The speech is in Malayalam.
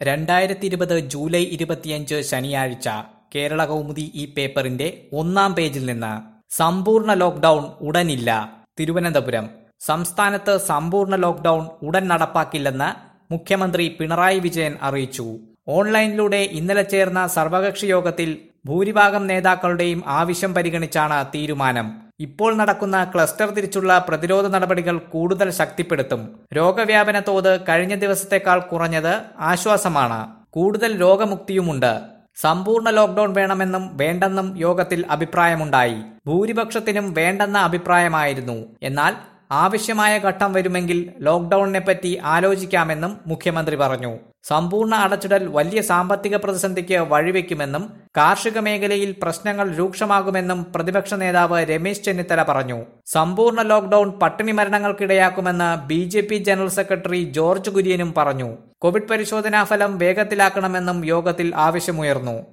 2020 ജൂലൈ 25 ശനിയാഴ്ച കേരള കൗമുദി ഈ പേപ്പറിന്റെ ഒന്നാം പേജിൽ നിന്ന് സമ്പൂർണ്ണ ലോക്ഡൌൺ ഉടനില്ല. തിരുവനന്തപുരം സംസ്ഥാനത്ത് സമ്പൂർണ്ണ ലോക്ഡൌൺ ഉടൻ നടപ്പാക്കില്ലെന്ന് മുഖ്യമന്ത്രി പിണറായി വിജയൻ അറിയിച്ചു. ഓൺലൈനിലൂടെ ഇന്നലെ ചേർന്ന സർവകക്ഷി യോഗത്തിൽ ഭൂരിഭാഗം നേതാക്കളുടെയും ആവശ്യം പരിഗണിച്ചാണ് തീരുമാനം. ഇപ്പോൾ നടക്കുന്ന ക്ലസ്റ്റർ തിരിച്ചുള്ള പ്രതിരോധ നടപടികൾ കൂടുതൽ ശക്തിപ്പെടുത്തും. രോഗവ്യാപന തോത് കഴിഞ്ഞ ദിവസത്തേക്കാൾ കുറഞ്ഞത് ആശ്വാസമാണ്. കൂടുതൽ രോഗമുക്തിയുമുണ്ട്. സമ്പൂർണ്ണ ലോക്ഡൌൺ വേണമെന്നും വേണ്ടെന്നും യോഗത്തിൽ അഭിപ്രായമുണ്ടായി. ഭൂരിപക്ഷത്തിനും വേണ്ടെന്ന അഭിപ്രായമായിരുന്നു. എന്നാൽ ആവശ്യമായ ഘട്ടം വരുമെങ്കിൽ ലോക്ഡൌണിനെപ്പറ്റി ആലോചിക്കാമെന്നും മുഖ്യമന്ത്രി പറഞ്ഞു. സമ്പൂർണ്ണ അടച്ചിടൽ വലിയ സാമ്പത്തിക പ്രതിസന്ധിക്ക് വഴിവെക്കുമെന്നും കാർഷിക മേഖലയിൽ പ്രശ്നങ്ങൾ രൂക്ഷമാകുമെന്നും പ്രതിപക്ഷ നേതാവ് രമേശ് ചെന്നിത്തല പറഞ്ഞു. സമ്പൂർണ്ണ ലോക്ഡൌൺ പട്ടിണി മരണങ്ങൾക്കിടയാക്കുമെന്ന് BJP ജനറൽ സെക്രട്ടറി ജോർജ് കുര്യനും പറഞ്ഞു. കോവിഡ് പരിശോധനാ ഫലം വേഗത്തിലാക്കണമെന്നും യോഗത്തിൽ ആവശ്യമുയർന്നു.